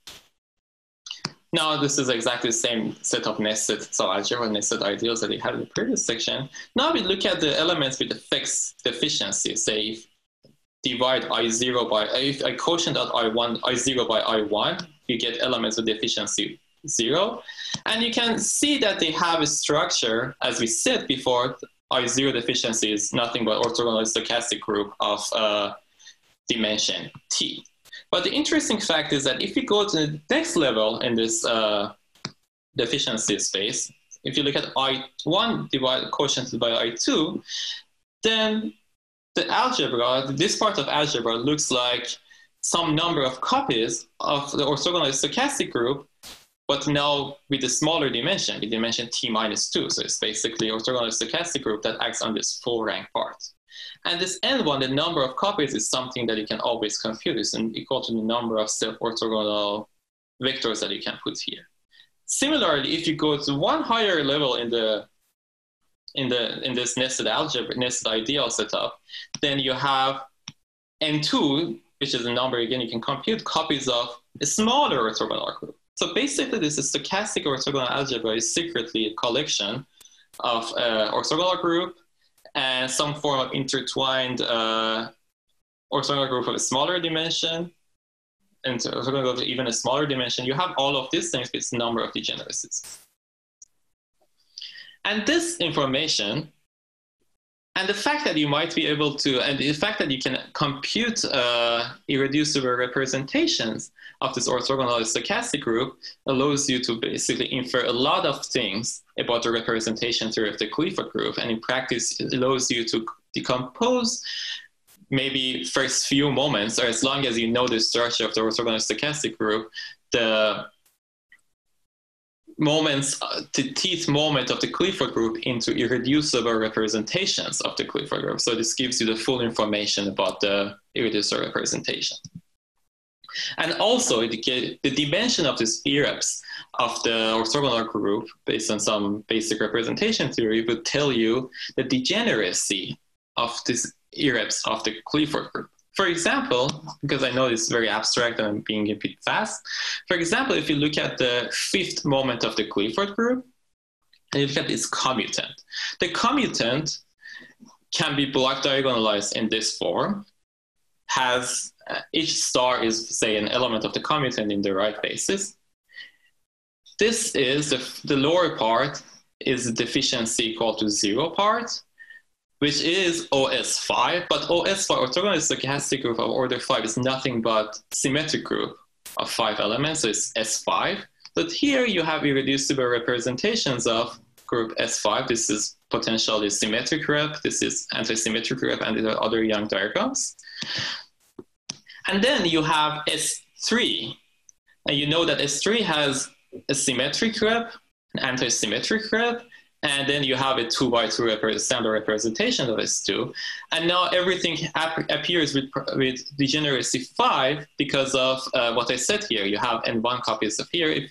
now this is exactly the same set of nested subalgebra, nested ideals that we had in the previous section. Now we look at the elements with the fixed deficiency. Say if divide I zero by, if I quotient out I one, I zero by I one, you get elements with deficiency zero. And you can see that they have a structure, as we said before, I zero deficiency is nothing but orthogonal stochastic group of uh, dimension T. But the interesting fact is that if you go to the next level in this uh, deficiency space, if you look at I one divided quotiented by I two, then the algebra, this part of algebra looks like some number of copies of the orthogonal stochastic group, but now with a smaller dimension, with dimension T minus two. So it's basically orthogonal stochastic group that acts on this full rank part. And this N one, the number of copies, is something that you can always compute. It's equal to the number of self-orthogonal vectors that you can put here. Similarly, if you go to one higher level in the in the in this nested algebra, nested ideal setup, then you have N two, which is a number again you can compute copies of a smaller orthogonal group. So basically, this is stochastic orthogonal algebra is secretly a collection of uh, orthogonal group and some form of intertwined uh, orthogonal group of a smaller dimension, and orthogonal group of even a smaller dimension. You have all of these things with a number of degeneracies. And this information, and the fact that you might be able to, and the fact that you can compute uh, irreducible representations of this orthogonal stochastic group allows you to basically infer a lot of things about the representation theory of the Clifford group. And in practice, it allows you to decompose maybe first few moments, or as long as you know the structure of the orthogonal stochastic group, the moments, uh, the teeth moment of the Clifford group into irreducible representations of the Clifford group. So this gives you the full information about the irreducible representation. And also, the, the dimension of this irreps of the orthogonal group, based on some basic representation theory, would tell you the degeneracy of this irreps of the Clifford group. For example, because I know it's very abstract and I'm being a bit fast, for example, if you look at the fifth moment of the Clifford group, and you look at its commutant, the commutant can be block diagonalized in this form, has uh, each star is, say, an element of the commutant in the right basis. This is the, the lower part is the deficiency equal to zero part, which is O S five, but O S five, orthogonal stochastic group of order five, is nothing but symmetric group of five elements, so it's S five. But here you have irreducible representations of group S five. This is potentially symmetric rep, this is anti-symmetric rep, and the other Young diagrams. And then you have S three, and you know that S three has a symmetric rep, an anti-symmetric rep, and then you have a two by two rep standard representation of S two. And now everything ap appears with, with degeneracy five because of uh, what I said here. You have N one copies of here. If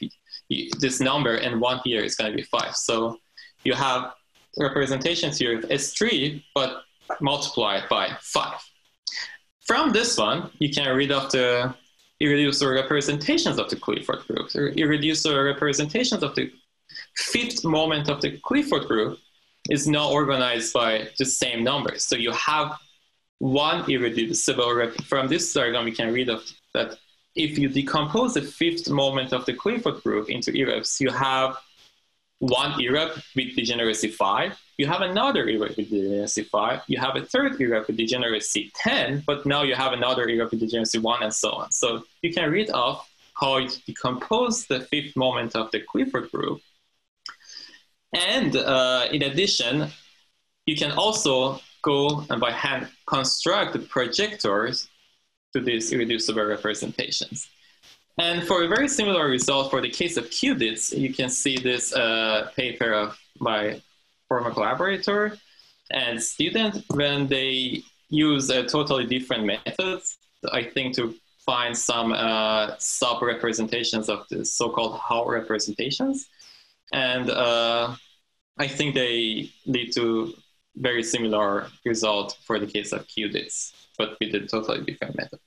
you, this number, and one here is going to be five. So you have representations here of S three, but multiplied by five. From this one, you can read off the irreducible representations of the Clifford group. The irreducible representations of the fifth moment of the Clifford group is now organized by the same numbers. So you have one irreducible rep. From this diagram, we can read of that if you decompose the fifth moment of the Clifford group into irreps, you have one irrep with degeneracy five, you have another irrep with degeneracy five, you have a third irrep with degeneracy ten, but now you have another irrep with degeneracy one, and so on. So you can read off how you decompose the fifth moment of the Clifford group. And uh, in addition, you can also go and by hand construct the projectors to these irreducible representations. And for a very similar result for the case of Q D I Ts, you can see this uh, paper of my former collaborator and student when they use a totally different methods, I think, to find some uh, sub-representations of the so-called Howe representations. And uh, I think they lead to very similar result for the case of Q D I Ts, but with a totally different method.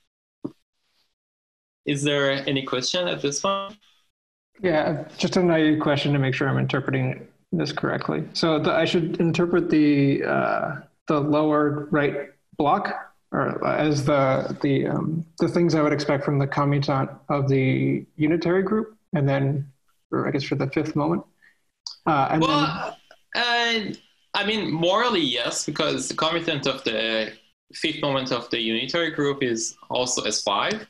Is there any question at this point? Yeah, just a naive question to make sure I'm interpreting this correctly. So the, I should interpret the uh, the lower right block or as the the um, the things I would expect from the commutant of the unitary group, and then, or I guess for the fifth moment. Uh, and well, then... uh, I mean, morally yes, because the commutant of the fifth moment of the unitary group is also S five.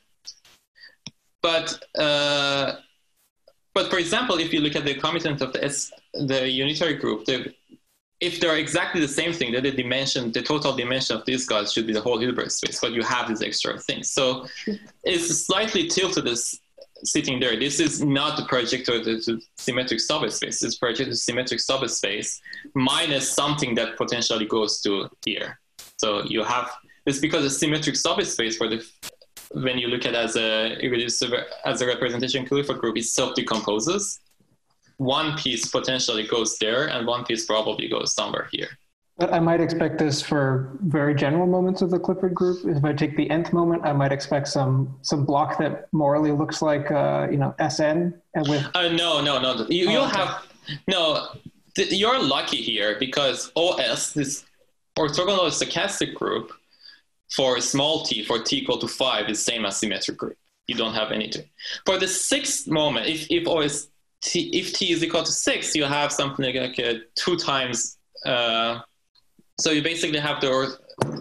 But uh, but for example, if you look at the commutant of the S, the unitary group, the, if they're exactly the same thing, then the dimension, the total dimension of these guys should be the whole Hilbert space, but you have these extra things. So it's slightly tilted as sitting there. This is not the projector to symmetric subspace. It's projected to symmetric subspace minus something that potentially goes to here. So you have, it's because the symmetric subspace for the, when you look at it as a irreducible, as a representation Clifford group, it self-decomposes. One piece potentially goes there, and one piece probably goes somewhere here. But I might expect this for very general moments of the Clifford group. If I take the nth moment, I might expect some some block that morally looks like uh, you know S N and with. Uh, no, no, no. You, oh, you'll okay. have no. Th- you're lucky here because O S, this orthogonal stochastic group, for small t, for t equal to five, is same as symmetric group. You don't have anything. For the sixth moment, if if O S t, if t is equal to six, you have something like a two times. Uh, so you basically have the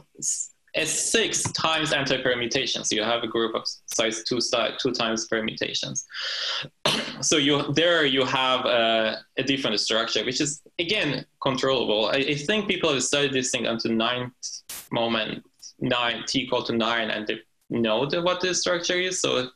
S six times anti-permutations. So you have a group of size two, two times permutations. So you there you have uh, a different structure, which is again controllable. I, I think people have studied this thing until ninth moment. nine t equal to nine, and they know the, what the structure is. So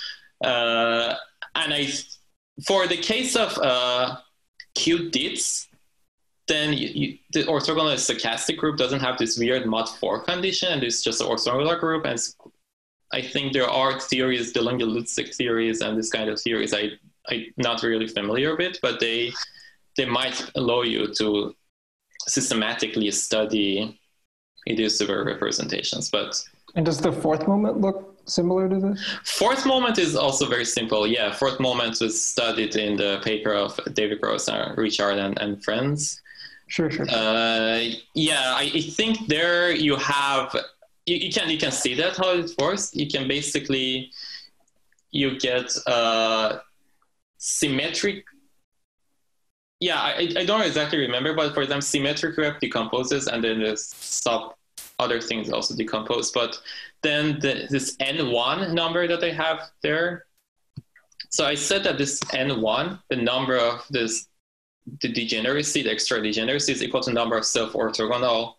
uh, and I for the case of uh, Q D I Ts, then you, you, the orthogonal stochastic group doesn't have this weird mod four condition, and it's just an orthogonal group. And I think there are theories, the Lunge-Lutzig theories and this kind of theories I, I'm not really familiar with, but they they might allow you to systematically study irreducible representations. But and does the fourth moment look similar to this? Fourth moment is also very simple. Yeah, fourth moment was studied in the paper of David Gross and Richard and, and friends. Sure, sure. Uh, yeah, I, I think there you have you, you can you can see that how it works. You can basically you get uh, symmetric. Yeah, I, I don't exactly remember, but for example, symmetric rep decomposes, and then the sub other things also decompose. But then the, this N one number that I have there. So I said that this N one, the number of this, the degeneracy, the extra degeneracy is equal to number of self-orthogonal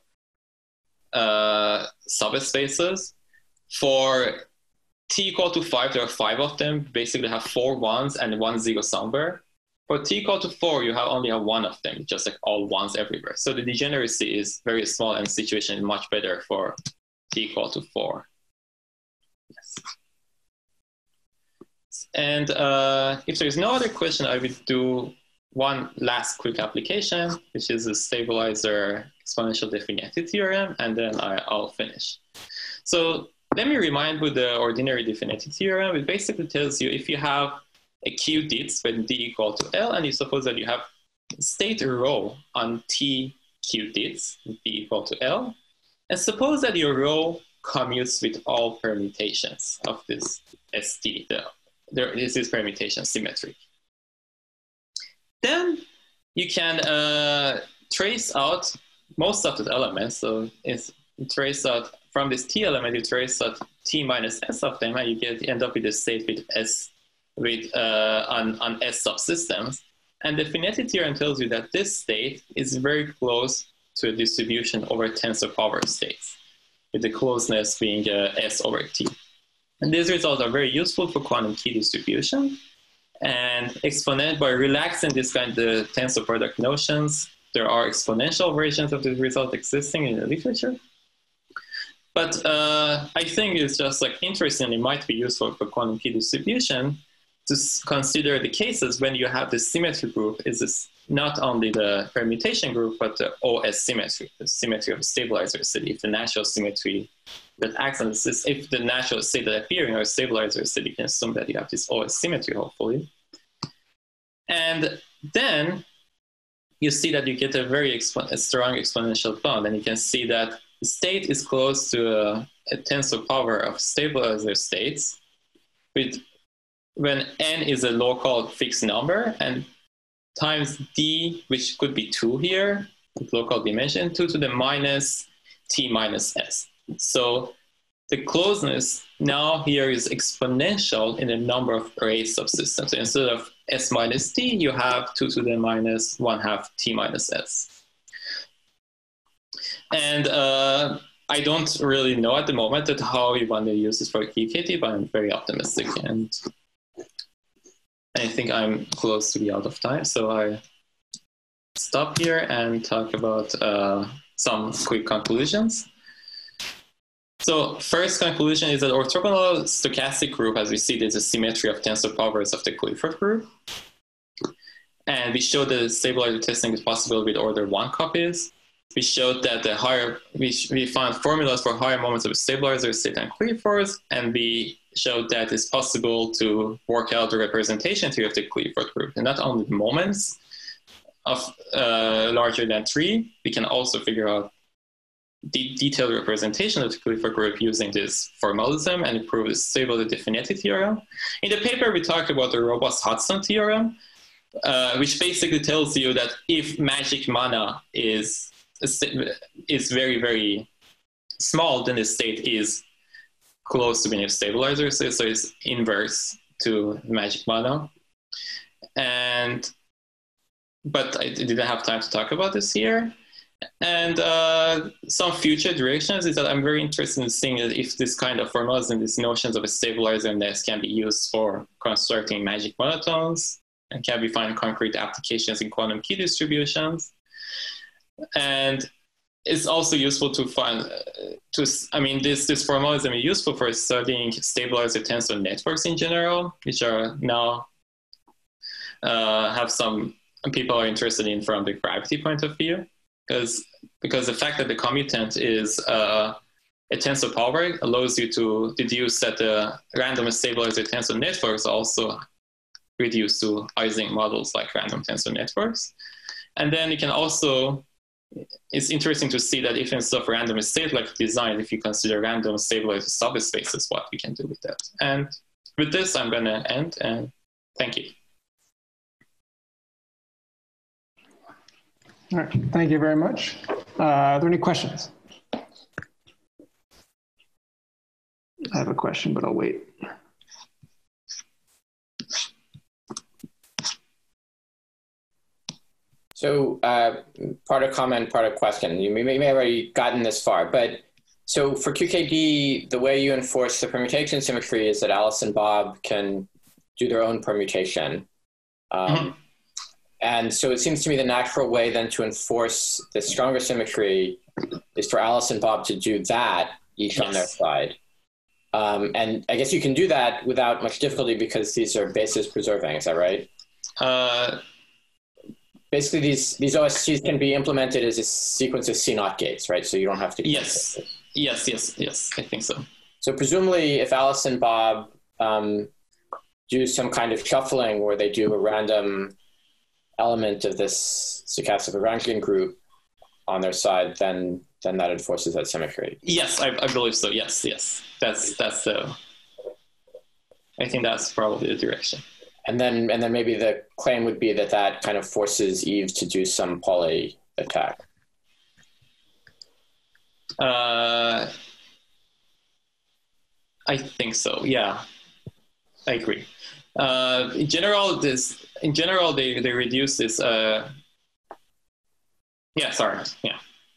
uh, subspaces. For t equal to five, there are five of them, basically have four ones and one zero somewhere. For t equal to four, you have only have one of them, just like all ones everywhere. So the degeneracy is very small, and the situation is much better for t equal to four. Yes. And uh, if there's no other question, I would do one last quick application, which is the stabilizer exponential definity theorem, and then I, I'll finish. So let me remind with the ordinary definity theorem. It basically tells you if you have a Q dits when d equal to L, and you suppose that you have state rho on T Q dits, d equal to L, and suppose that your rho commutes with all permutations of this S T. The, there, this is permutation symmetric. Then you can uh, trace out most of the elements. So it's trace out from this T element, you trace out T minus S of them, and you get end up with a state with S with uh, on, on S subsystems. And the definity theorem tells you that this state is very close to a distribution over tensor power states, with the closeness being uh, S over T. And these results are very useful for quantum key distribution. And exponent, by relaxing this kind of tensor product notions, there are exponential versions of this result existing in the literature. But uh, I think it's just like interesting, it might be useful for quantum key distribution to consider the cases when you have the symmetry group is this not only the permutation group, but the O S symmetry, the symmetry of a stabilizer city. If the natural symmetry that acts on this, if the natural state that appears in our stabilizer city, you can assume that you have this O S symmetry, hopefully. And then you see that you get a very expo a strong exponential bond, and you can see that the state is close to a, a tensor power of stabilizer states with when n is a local fixed number, and times d, which could be two here, with local dimension, two to the minus t minus s. So the closeness now here is exponential in the number of array subsystems. So instead of s minus t, you have two to the minus one half t minus s. And uh, I don't really know at the moment that how you want to use this for Q K T, but I'm very optimistic, and I think I'm close to be out of time. So I stop here and talk about uh, some quick conclusions. So first conclusion is that orthogonal stochastic group, as we see, there's a symmetry of tensor powers of the Clifford group. And we showed that stabilizer testing is possible with order one copies. We showed that the higher, we, we found formulas for higher moments of stabilizer state and Cliffords, and we showed that it's possible to work out the representation theory of the Clifford group. And not only the moments of uh, larger than three, we can also figure out the detailed representation of the Clifford group using this formalism and prove the stability definity theorem. In the paper, we talked about the robust Hudson theorem, uh, which basically tells you that if magic mana is is very, very small, then the state is close to being a stabilizer, so it's inverse to magic mana. And, but I didn't have time to talk about this here. And uh, some future directions is that I'm very interested in seeing if this kind of formulas and these notions of a stabilizer index can be used for constructing magic monotones, and can we find concrete applications in quantum key distributions. And it's also useful to find, uh, to, I mean, this, this formalism is useful for studying stabilizer tensor networks in general, which are now, uh, have some people are interested in from the gravity point of view, because, because the fact that the commutant is uh, a tensor power allows you to deduce that the random stabilizer tensor networks also reduce to Ising models like random tensor networks. And then you can also, it's interesting to see that if instead of random state like design, if you consider random stabilizer subspaces, what we can do with that. And with this, I'm going to end, and thank you. All right, thank you very much. Uh, are there any questions? I have a question, but I'll wait. So uh, part of comment, part of question. You may, may have already gotten this far, but so for Q K D, the way you enforce the permutation symmetry is that Alice and Bob can do their own permutation. Um, mm-hmm. And so it seems to me the natural way then to enforce the stronger symmetry is for Alice and Bob to do that, each yes. on their side. Um, and I guess you can do that without much difficulty because these are basis preserving. Is that right? Uh, Basically, these, these O S Cs can be implemented as a sequence of C naught gates, right? So you don't have to. Yes, yes, yes, yes, I think so. So presumably if Alice and Bob um, do some kind of shuffling where they do a random element of this stochastic Lagrangian group on their side, then then that enforces that symmetry. Yes, I, I believe so. Yes, yes. That's, that's the, I think that's probably the direction. And then, and then maybe the claim would be that that kind of forces Eve to do some Pauli attack. Uh, I think so. Yeah, I agree. Uh, in general, this in general they they reduce this. Uh, yeah, sorry. Yeah.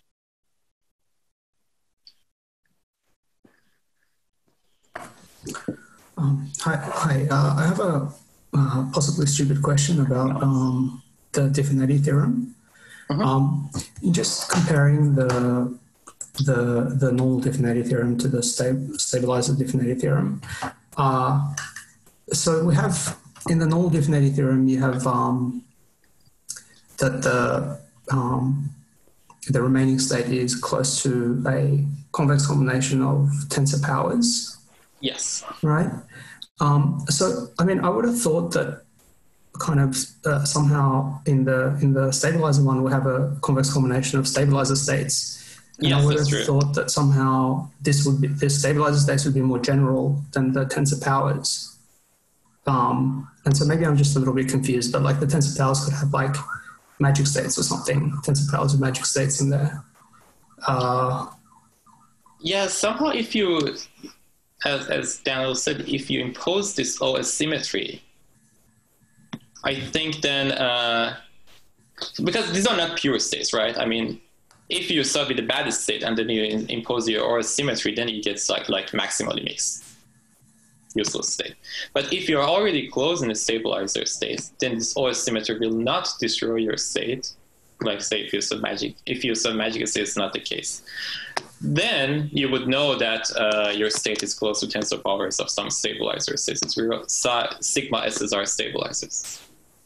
Um, hi, hi. Uh, I have a uh, possibly stupid question about um, the Diffinetti theorem. Mm-hmm. Um, just comparing the the the normal Diffinetti theorem to the sta stabilizer Diffinetti theorem. Uh, so we have in the normal Diffinetti theorem, you have um, that the um, the remaining state is close to a convex combination of tensor powers. Yes. Right. Um, so, I mean, I would have thought that kind of uh, somehow in the in the stabilizer one we have a convex combination of stabilizer states. And yes, I would that's have true. thought that somehow this would be this stabilizer states would be more general than the tensor powers. Um, and so maybe I'm just a little bit confused, but like the tensor powers could have like magic states or something. Tensor powers with magic states in there. Uh, yeah, somehow if you, as, as Daniel said, if you impose this O S symmetry, I think then, uh, because these are not pure states, right? I mean, if you start with the baddest state and then you in, impose your O S symmetry, then it gets like, like maximally mixed, useless state. But if you're already close in the stabilizer state, then this O S symmetry will not destroy your state. Like say if you use magic, if you use magic state, it's not the case. Then you would know that uh, your state is close to tensor powers of some stabilizer states. It's real, sigma S S R stabilizers.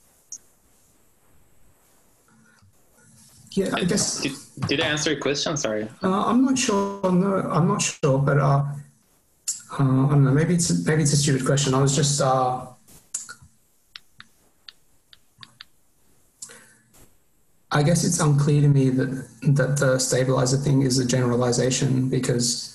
yeah, I guess. Did, did I answer your question? Sorry. Uh, I'm not sure. No, I'm not sure, but uh, uh, I don't know. Maybe it's maybe it's a stupid question. I was just. Uh, I guess it's unclear to me that that the stabilizer thing is a generalization because.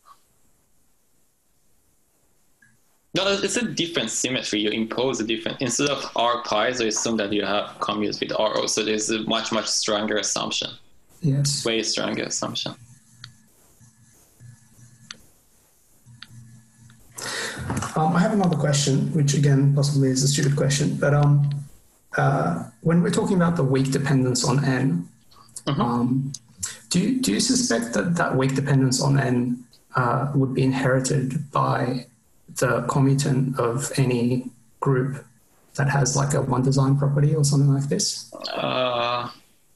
No, it's a different symmetry. You impose a different, instead of R pi, so assume that you have commutes with R O. So there's a much, much stronger assumption. Yes. Way stronger assumption. Um, I have another question, which again possibly is a stupid question, but um, uh, when we're talking about the weak dependence on n, Mm-hmm. um, do you do you suspect that that weak dependence on n uh, would be inherited by the commutant of any group that has like a one design property or something like this? Uh,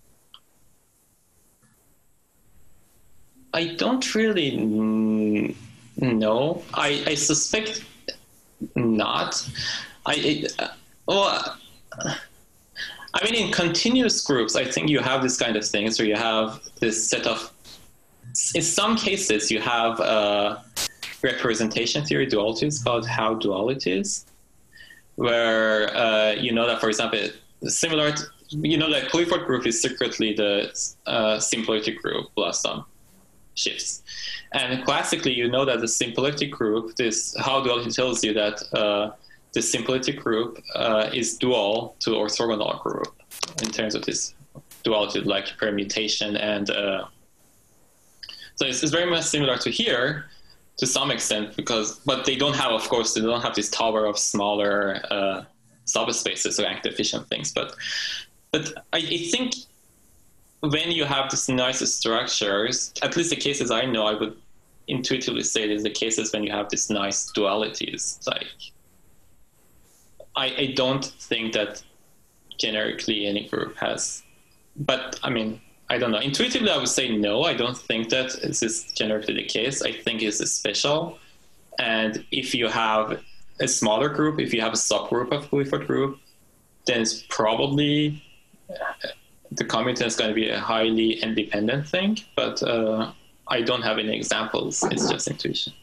I don't really n- know. I, I suspect not. I uh, well, uh, I mean, in continuous groups, I think you have this kind of thing. So you have this set of. In some cases, you have a representation theory dualities called Howe dualities, where uh, you know that, for example, similar. To, you know that Clifford group is secretly the uh, symplectic group plus some shifts. And classically, you know that the symplectic group, this Howe duality tells you that uh, the symplectic group uh, is dual to orthogonal group in terms of this duality, like permutation. And uh, so it's, it's very much similar to here to some extent, because, but they don't have, of course, they don't have this tower of smaller uh, subspaces or rank efficient things. But, but I, I think when you have these nice structures, at least the cases I know, I would intuitively say it is the cases when you have these nice dualities. Like, I, I don't think that generically any group has, but I mean, I don't know. Intuitively, I would say no. I don't think that this is generically the case. I think it's special And if you have a smaller group, if you have a subgroup of Clifford group, then it's probably the commutant is going to be a highly independent thing, but uh, I don't have any examples. It's just intuition.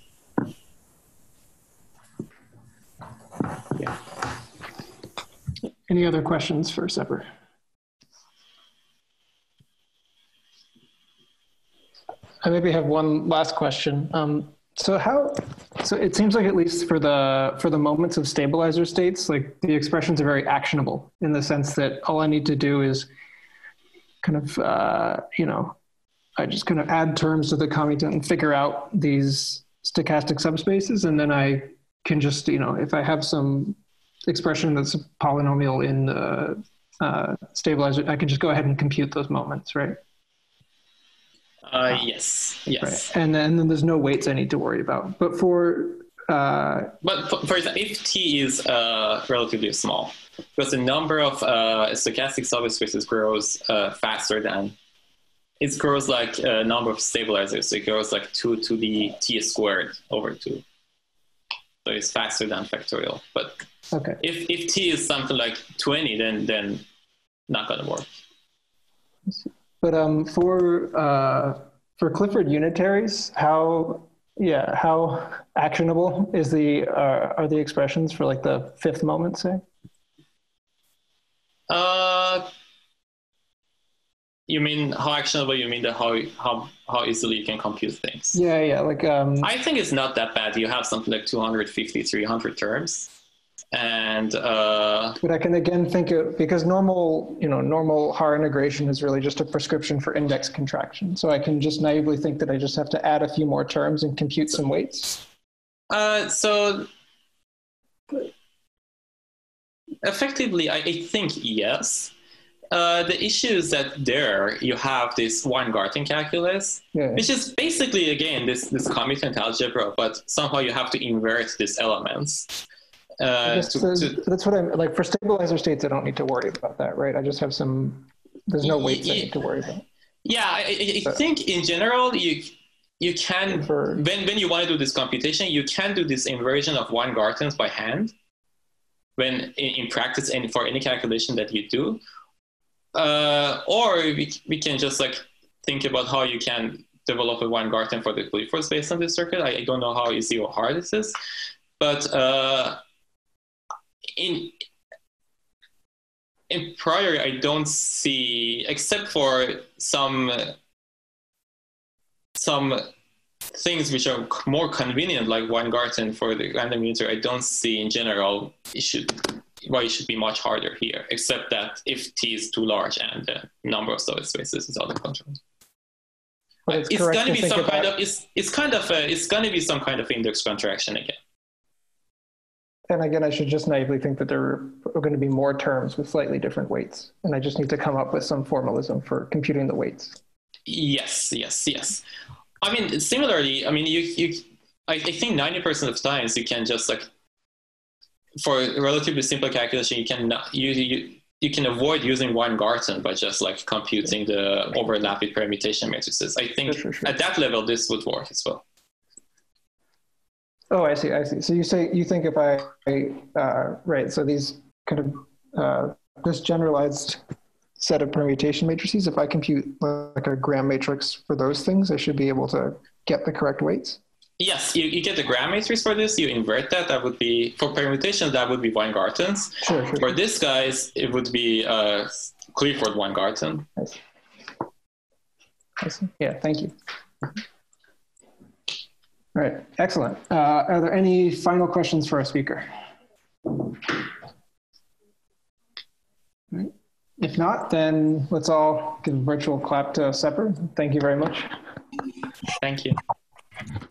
Yeah. Any other questions for Sepper? I maybe have one last question. Um, so how, so it seems like at least for the, for the moments of stabilizer states, like the expressions are very actionable in the sense that all I need to do is kind of, uh, you know, I just kind of add terms to the commutant and figure out these stochastic subspaces. And then I can just, you know, if I have some expression that's a polynomial in the uh, stabilizer, I can just go ahead and compute those moments, right? Uh, yes, yes. Right. And, then, and then there's no weights I need to worry about. But for... Uh, but for, for example, if T is uh, relatively small, because the number of uh, stochastic subspaces grows uh, faster than, it grows like a number of stabilizers. So it grows like two to the T squared over two. So it's faster than factorial. But okay. if, if T is something like twenty, then, then not going to work. But um, for uh, for Clifford unitaries, how yeah how actionable is the uh, are the expressions for like the fifth moment, say? Uh, you mean how actionable? You mean the how how how easily you can compute things? Yeah, yeah. Like um, I think it's not that bad. You have something like two hundred fifty, three hundred terms. And uh, but I can again think of, because normal, you know, normal Haar integration is really just a prescription for index contraction. So I can just naively think that I just have to add a few more terms and compute some weights. Uh, so effectively, I, I think yes. Uh, the issue is that there you have this Weingarten calculus, yeah. which is basically again this this commutant algebra, but somehow you have to invert these elements. Uh, to, to, that's what I'm like for stabilizer states. I don't need to worry about that, right? I just have some. There's no weights I need to worry about. Yeah, I, I so, think in general you you can for, when when you want to do this computation, you can do this inversion of Weingartens by hand. When in, in practice and for any calculation that you do, uh, or we we can just like think about how you can develop a Weingarten for the Cliffords based on this circuit. I, I don't know how easy or hard this is, but. Uh, In in prior, I don't see, except for some some things which are more convenient, like Weingarten for the random uniter. I don't see in general it should why it should be much harder here, except that if T is too large and the number of subspaces is out of control. It's, it's going to be some kind of it's it's kind of a, it's going to be some kind of index contraction again. And again, I should just naively think that there are going to be more terms with slightly different weights. And I just need to come up with some formalism for computing the weights. Yes, yes, yes. I mean, similarly, I mean, you, you, I, I think ninety percent of times you can just like, for a relatively simple calculation, you can, you, you, you can avoid using Weingarten by just like computing the overlapping permutation matrices. I think sure, sure, sure. At that level, this would work as well. Oh, I see, I see. So you say, you think if I, uh, right, so these kind of, uh, this generalized set of permutation matrices, if I compute like a Gram matrix for those things, I should be able to get the correct weights? Yes, you, you get the Gram matrix for this, you invert that, that would be, for permutations, that would be Weingartens. Sure, sure. For this guys, it would be uh, Clifford Weingarten. I see. I see. Yeah, thank you. All right, excellent. Uh, are there any final questions for our speaker? Right. If not, then let's all give a virtual clap to Sepper. Thank you very much. Thank you.